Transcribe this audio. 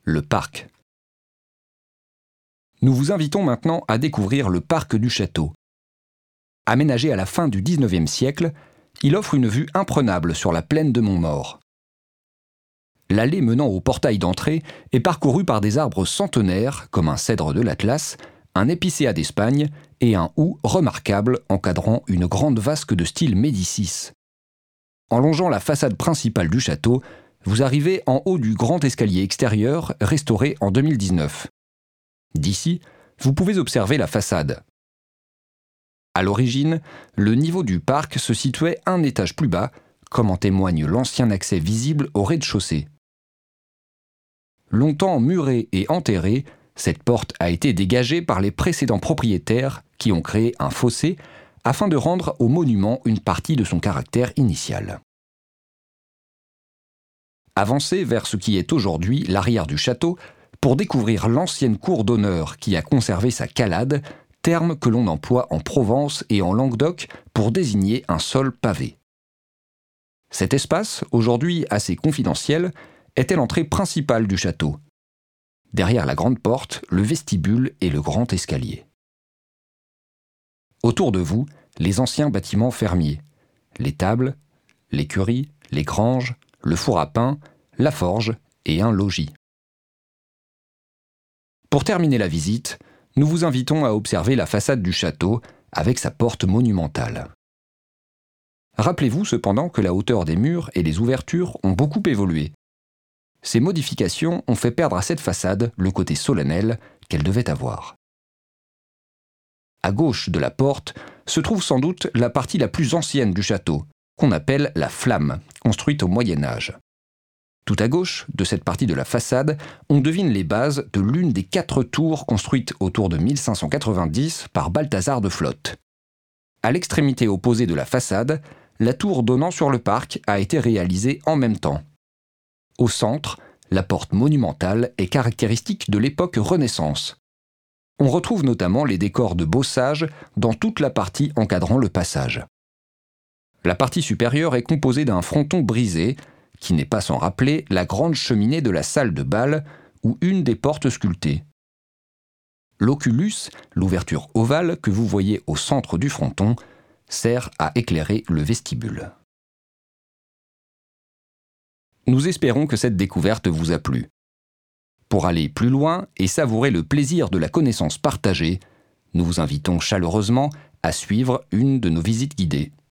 le parc. Nous vous invitons maintenant à découvrir le parc du château. Aménagé à la fin du XIXe siècle, il offre une vue imprenable sur la plaine de Montmaur. L'allée menant au portail d'entrée est parcourue par des arbres centenaires comme un cèdre de l'Atlas, un épicéa d'Espagne et un houx remarquable encadrant une grande vasque de style Médicis. En longeant la façade principale du château, vous arrivez en haut du grand escalier extérieur restauré en 2019. D'ici, vous pouvez observer la façade. À l'origine, le niveau du parc se situait un étage plus bas, comme en témoigne l'ancien accès visible au rez-de-chaussée. Longtemps murée et enterrée, cette porte a été dégagée par les précédents propriétaires qui ont créé un fossé afin de rendre au monument une partie de son caractère initial. Avancez vers ce qui est aujourd'hui l'arrière du château pour découvrir l'ancienne cour d'honneur qui a conservé sa calade, terme que l'on emploie en Provence et en Languedoc pour désigner un sol pavé. Cet espace, aujourd'hui assez confidentiel, était l'entrée principale du château. Derrière la grande porte, le vestibule et le grand escalier. Autour de vous, les anciens bâtiments fermiers, l'étable, l'écurie, les granges, le four à pain, la forge et un logis. Pour terminer la visite, nous vous invitons à observer la façade du château avec sa porte monumentale. Rappelez-vous cependant que la hauteur des murs et les ouvertures ont beaucoup évolué. Ces modifications ont fait perdre à cette façade le côté solennel qu'elle devait avoir. À gauche de la porte se trouve sans doute la partie la plus ancienne du château, qu'on appelle la flamme, construite au Moyen Âge. Tout à gauche de cette partie de la façade, on devine les bases de l'une des 4 tours construites autour de 1590 par Balthazar de Flotte. À l'extrémité opposée de la façade, la tour donnant sur le parc a été réalisée en même temps. Au centre, la porte monumentale est caractéristique de l'époque Renaissance. On retrouve notamment les décors de bossages dans toute la partie encadrant le passage. La partie supérieure est composée d'un fronton brisé, qui n'est pas sans rappeler la grande cheminée de la salle de bal ou une des portes sculptées. L'oculus, l'ouverture ovale que vous voyez au centre du fronton, sert à éclairer le vestibule. Nous espérons que cette découverte vous a plu. Pour aller plus loin et savourer le plaisir de la connaissance partagée, nous vous invitons chaleureusement à suivre une de nos visites guidées.